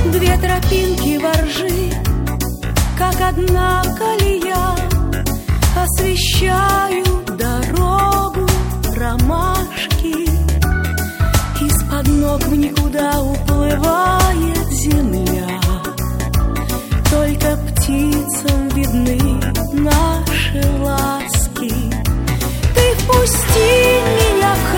Две тропинки воржи, как одна колея, освещают дорогу ромашки. Из-под ног в никуда уплывает земля.